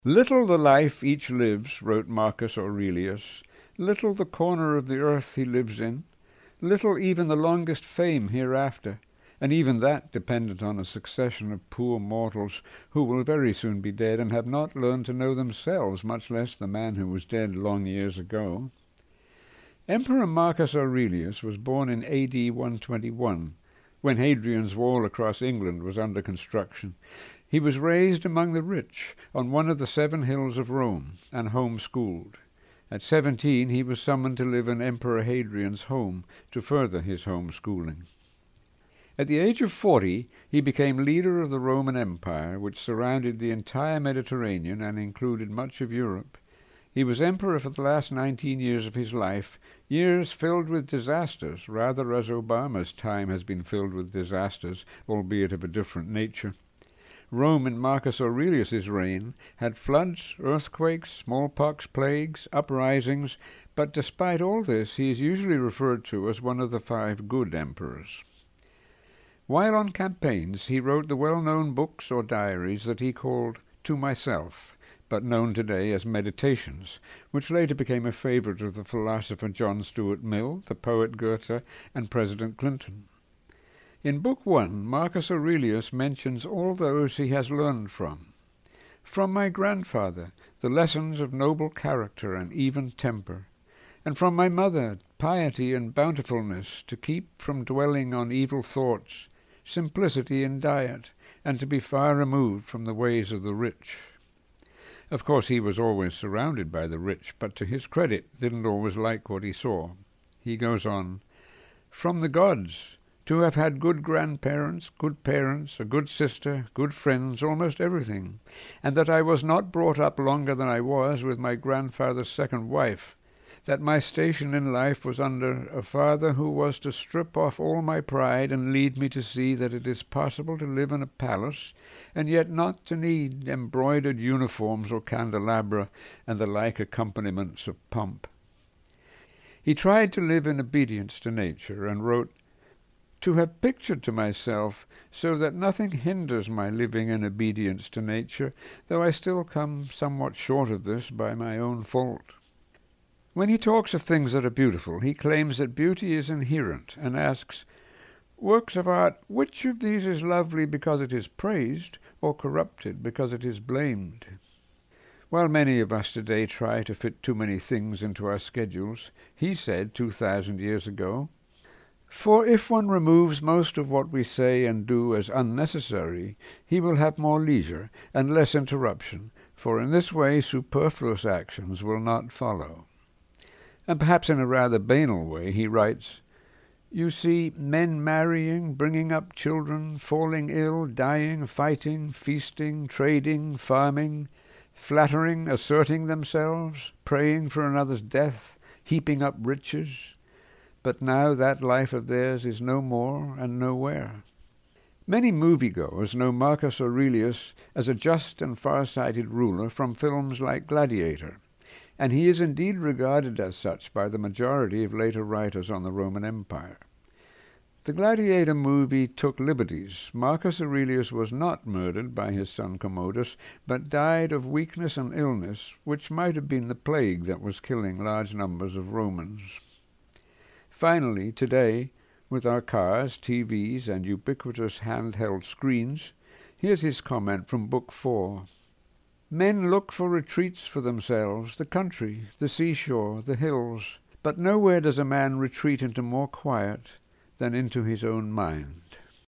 "Little the life each lives," wrote Marcus Aurelius, "little the corner of the earth he lives in, little even the longest fame hereafter, and even that dependent on a succession of poor mortals who will very soon be dead and have not learned to know themselves, much less the man who was dead long years ago." Emperor Marcus Aurelius was born in A.D. 121, when Hadrian's wall across England was under construction. He was raised among the rich on one of the 7 hills of Rome and home-schooled. At 17 he was summoned to live in Emperor Hadrian's home to further his home-schooling. At the age of 40 he became leader of the Roman Empire, which surrounded the entire Mediterranean and included much of Europe. He was emperor for the last 19 years of his life, years filled with disasters, rather as Obama's time has been filled with disasters, albeit of a different nature. Rome in Marcus Aurelius's reign had floods, earthquakes, smallpox, plagues, uprisings, but despite all this he is usually referred to as one of the 5 good emperors. While on campaigns he wrote the well-known books or diaries that he called To Myself, but known today as Meditations, which later became a favorite of the philosopher John Stuart Mill, the poet Goethe, and President Clinton. In Book 1, Marcus Aurelius mentions all those he has learned from. "From my grandfather, the lessons of noble character and even temper, and from my mother, piety and bountifulness, to keep from dwelling on evil thoughts, simplicity in diet, and to be far removed from the ways of the rich." Of course he was always surrounded by the rich, but to his credit didn't always like what he saw. He goes on, "From the gods, to have had good grandparents, good parents, a good sister, good friends, almost everything, and that I was not brought up longer than I was with my grandfather's second wife, that my station in life was under a father who was to strip off all my pride and lead me to see that it is possible to live in a palace and yet not to need embroidered uniforms or candelabra and the like accompaniments of pomp." He tried to live in obedience to nature and wrote, "To have pictured to myself so that nothing hinders my living in obedience to nature, though I still come somewhat short of this by my own fault." When he talks of things that are beautiful, he claims that beauty is inherent and asks, "Works of art, which of these is lovely because it is praised, or corrupted because it is blamed?" While many of us today try to fit too many things into our schedules, he said 2,000 years ago, "For if one removes most of what we say and do as unnecessary, he will have more leisure and less interruption, for in this way superfluous actions will not follow." And perhaps in a rather banal way he writes, "You see men marrying, bringing up children, falling ill, dying, fighting, feasting, trading, farming, flattering, asserting themselves, praying for another's death, heaping up riches. But now that life of theirs is no more and nowhere." Many moviegoers know Marcus Aurelius as a just and far-sighted ruler from films like Gladiator, and he is indeed regarded as such by the majority of later writers on the Roman Empire. The Gladiator movie took liberties. Marcus Aurelius was not murdered by his son Commodus, but died of weakness and illness, which might have been the plague that was killing large numbers of Romans. Finally, today, with our cars, TVs, and ubiquitous handheld screens, here's his comment from Book 4. "Men look for retreats for themselves, the country, the seashore, the hills, but nowhere does a man retreat into more quiet than into his own mind."